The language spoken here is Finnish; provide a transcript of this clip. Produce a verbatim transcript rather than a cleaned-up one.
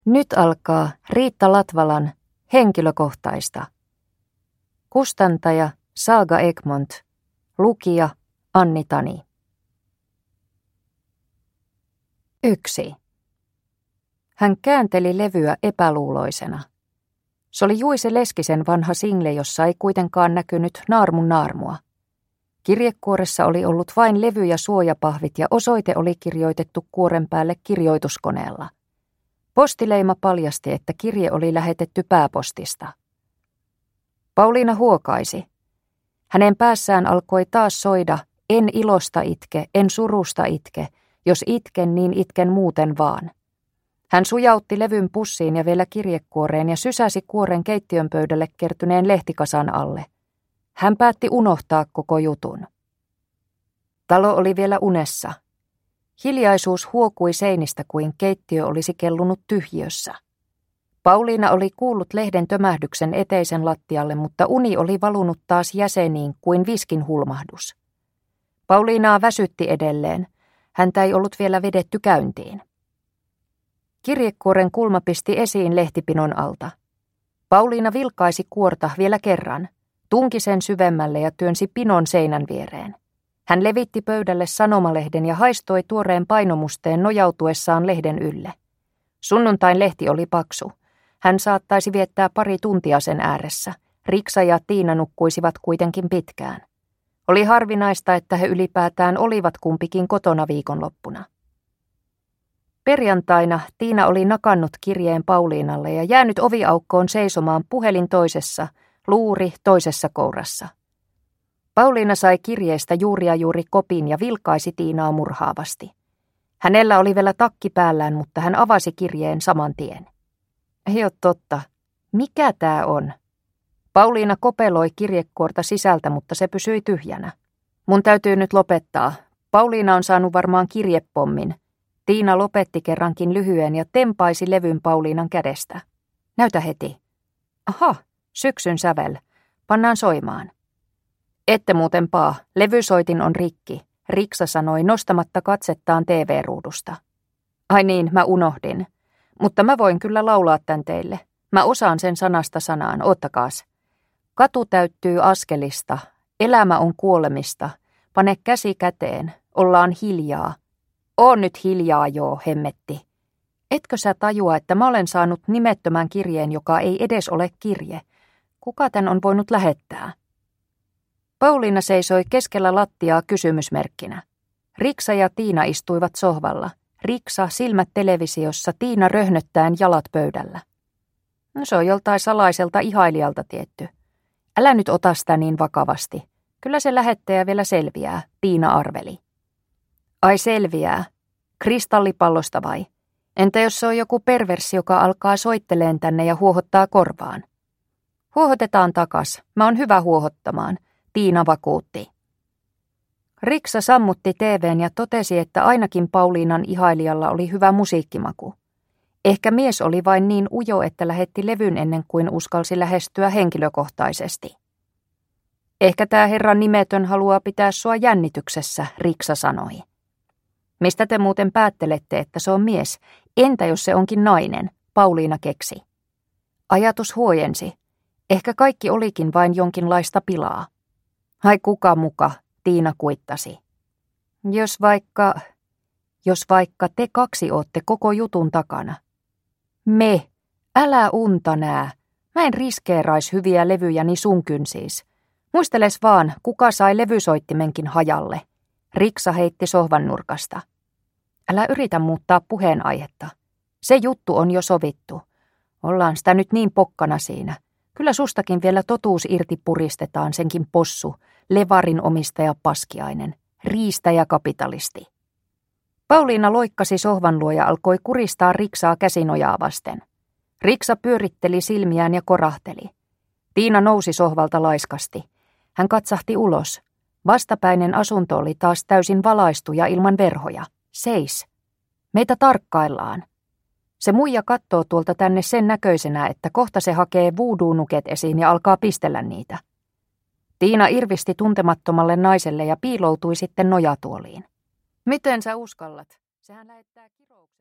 Nyt alkaa Riitta Latvalan henkilökohtaista. Kustantaja Saga Egmont. Lukija Anni Tani. Yksi. Hän käänteli levyä epäluuloisena. Se oli Juise Leskisen vanha single, jossa ei kuitenkaan näkynyt naarmun naarmua. Kirjekuoressa oli ollut vain levy ja suojapahvit ja osoite oli kirjoitettu kuoren päälle kirjoituskoneella. Postileima paljasti, että kirje oli lähetetty pääpostista. Pauliina huokaisi. Hänen päässään alkoi taas soida, en ilosta itke, en surusta itke, jos itken, niin itken muuten vaan. Hän sujautti levyn pussiin ja vielä kirjekuoreen ja sysäsi kuoren keittiön pöydälle kertyneen lehtikasan alle. Hän päätti unohtaa koko jutun. Talo oli vielä unessa. Hiljaisuus huokui seinistä kuin keittiö olisi kellunut tyhjiössä. Pauliina oli kuullut lehden tömähdyksen eteisen lattialle, mutta uni oli valunut taas jäseniin kuin viskin hulmahdus. Pauliinaa väsytti edelleen. Häntä ei ollut vielä vedetty käyntiin. Kirjekuoren kulma pisti esiin lehtipinon alta. Pauliina vilkaisi kuorta vielä kerran, tunki sen syvemmälle ja työnsi pinon seinän viereen. Hän levitti pöydälle sanomalehden ja haistoi tuoreen painomusteen nojautuessaan lehden ylle. Sunnuntain lehti oli paksu. Hän saattaisi viettää pari tuntia sen ääressä. Riksa ja Tiina nukkuisivat kuitenkin pitkään. Oli harvinaista, että he ylipäätään olivat kumpikin kotona viikonloppuna. Perjantaina Tiina oli nakannut kirjeen Pauliinalle ja jäänyt oviaukkoon seisomaan puhelin toisessa, luuri toisessa kourassa. Pauliina sai kirjeestä juuri ja juuri kopin ja vilkaisi Tiinaa murhaavasti. Hänellä oli vielä takki päällään, mutta hän avasi kirjeen saman tien. Ei ole totta. Mikä tää on? Pauliina kopeloi kirjekuorta sisältä, mutta se pysyi tyhjänä. Mun täytyy nyt lopettaa. Pauliina on saanut varmaan kirjepommin. Tiina lopetti kerrankin lyhyen ja tempaisi levyn Pauliinan kädestä. Näytä heti. Aha, syksyn sävel. Pannaan soimaan. Ette muuten paa, levysoitin on rikki, Riksa sanoi nostamatta katsettaan T V-ruudusta. Ai niin, mä unohdin. Mutta mä voin kyllä laulaa tän teille. Mä osaan sen sanasta sanaan, ottakaas. Katu täyttyy askelista, elämä on kuolemista, pane käsi käteen, ollaan hiljaa. Oon nyt hiljaa joo, hemmetti. Etkö sä tajua, että mä olen saanut nimettömän kirjeen, joka ei edes ole kirje? Kuka tän on voinut lähettää? Pauliina seisoi keskellä lattiaa kysymysmerkkinä. Riksa ja Tiina istuivat sohvalla. Riksa silmät televisiossa, Tiina röhnöttäen jalat pöydällä. No se on joltain salaiselta ihailijalta tietty. Älä nyt ota sitä niin vakavasti. Kyllä se lähettäjä vielä selviää, Tiina arveli. Ai selviää. Kristallipallosta vai? Entä jos se on joku perversi, joka alkaa soitteleen tänne ja huohottaa korvaan? Huohotetaan takas. Mä oon hyvä huohottamaan, Tiina vakuutti. Riksa sammutti T V:n ja totesi, että ainakin Pauliinan ihailijalla oli hyvä musiikkimaku. Ehkä mies oli vain niin ujo, että lähetti levyn ennen kuin uskalsi lähestyä henkilökohtaisesti. Ehkä tämä herran nimetön haluaa pitää sua jännityksessä, Riksa sanoi. Mistä te muuten päättelette, että se on mies? Entä jos se onkin nainen? Pauliina keksi. Ajatus huojensi. Ehkä kaikki olikin vain jonkinlaista pilaa. Ai kuka muka, Tiina kuittasi. Jos vaikka, jos vaikka te kaksi ootte koko jutun takana. Me, älä unta nää. Mä en riskeerais hyviä levyjäni sun kynsiis. Muisteles vaan, kuka sai levysoittimenkin hajalle. Riksa heitti sohvan nurkasta. Älä yritä muuttaa puheenaihetta. Se juttu on jo sovittu. Ollaan sitä nyt niin pokkana siinä. Kyllä sustakin vielä totuus irti puristetaan, senkin possu, levarin omistaja paskiainen, riistäjä kapitalisti. Pauliina loikkasi sohvan luo ja alkoi kuristaa Riksaa käsinojaa vasten. Riksa pyöritteli silmiään ja korahteli. Tiina nousi sohvalta laiskasti. Hän katsahti ulos. Vastapäinen asunto oli taas täysin valaistu ja ilman verhoja. Seis. Meitä tarkkaillaan. Se muija kattoo tuolta tänne sen näköisenä, että kohta se hakee voodoo-nuket esiin ja alkaa pistellä niitä. Tiina irvisti tuntemattomalle naiselle ja piiloutui sitten nojatuoliin. Miten sä uskallat? Sehän lähettää kirouksen.